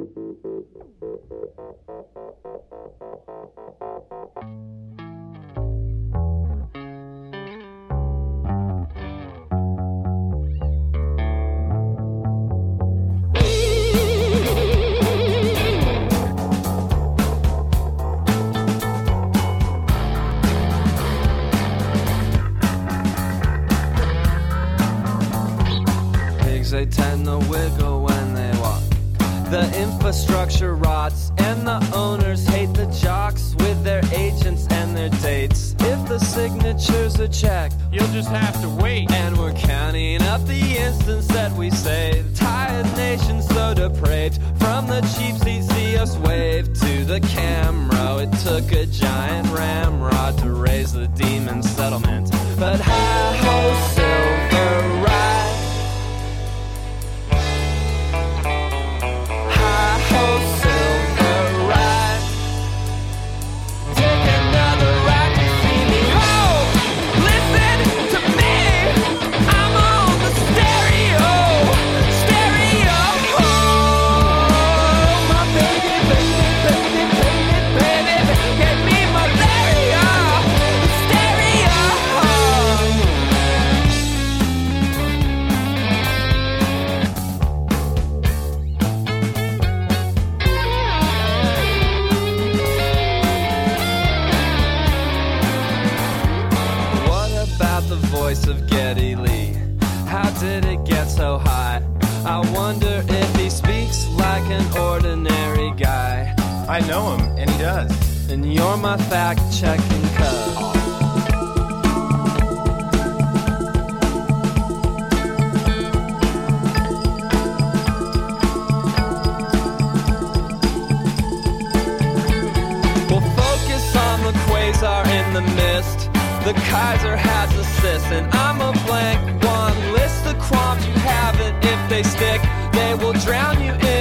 They tend to wiggle when they walk. The infrastructure rots, and the owners hate the jocks with their agents and their dates. If the signatures are checked, you'll just have to wait. And we're counting up the instants that we save. Tired nation so depraved. From the cheap seat, see us wave to the camera. It took a giant ramrod to raise the demon settlement. But hi-ho, silver ride. Of Geddy Lee, how did it get so high? I wonder if he speaks like an ordinary guy. I know him, and he does. And you're my fact-checking cub. We'll focus on the quasar in the mist. The Kaiser has assists, and I'm a blank one. List the qualms you haven't. If they stick, they will drown you in